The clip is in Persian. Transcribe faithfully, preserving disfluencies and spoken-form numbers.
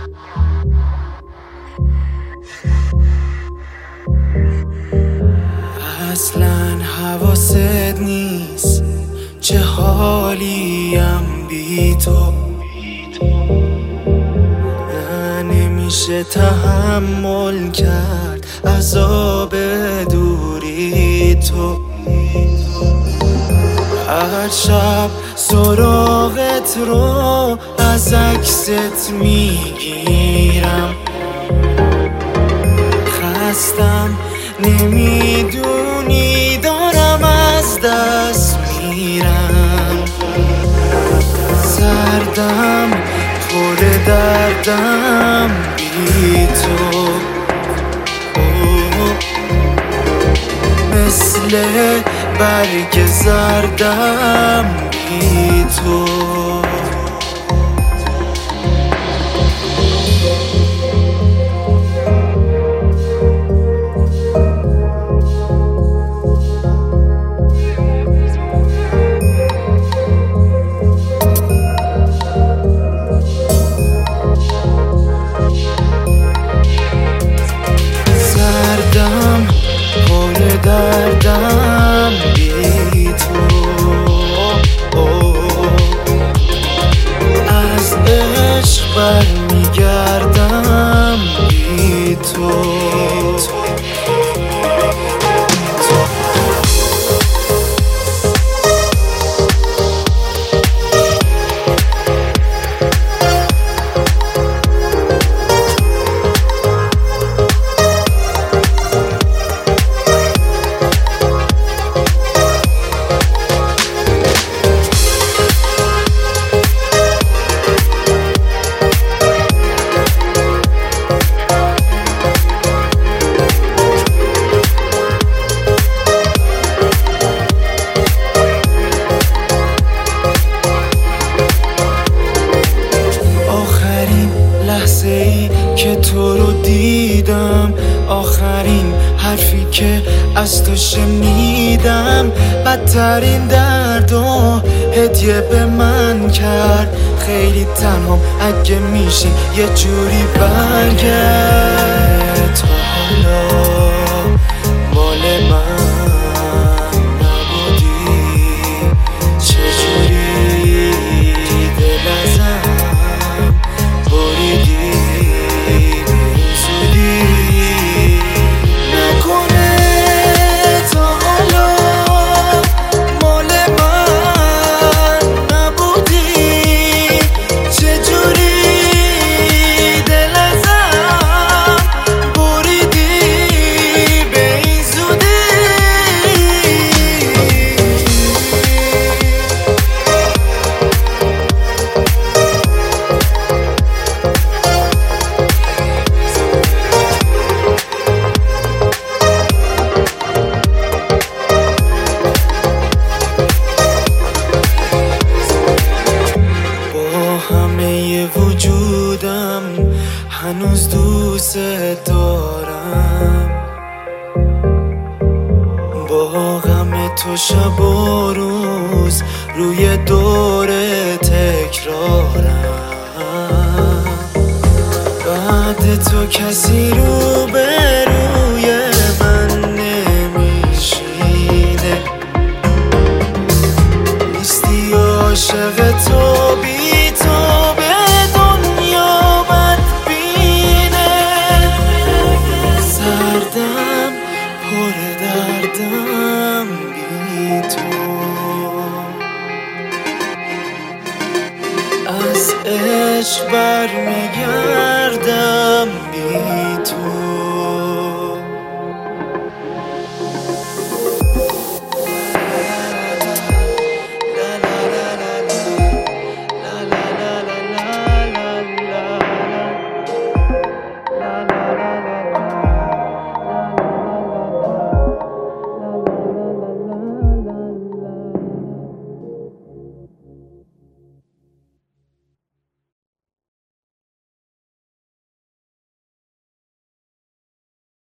اصلا حواست نیست چه حالیم بی تو. نه نمیشه تحمل کرد عذاب دوری تو. هر شب سراغت رو از عکست میگیرم. خستم نمیدونی دارم از دست میرم. سردم پر دردم بی تو. مثل برگ زردم بی تو. سردم پر دردم بی تو. از عشق برمیگردم بی تو. لحظه ای که تو رو دیدم، آخرین حرفی که از تو شنیدم، بدترین درد و هدیه به من کرد. خیلی تنهام اگه میشه یه جوری برگرد. تو حالا مال من نبودی، چجوری دل ازم بریدی زودی. نکنه تا حالا مال من نبودی، چجوری دل ازم بریدی به این زودی. همه وجودم هنوز دوست دارم. با غم تو شب و روز روی دور تکرارم. بعد تو کسی رو به روی من نمیشینه. نیستی عاشق تو، بی تو به دنیا بدبینه. سردم پر دردم بی تو. از عشق برمیگردم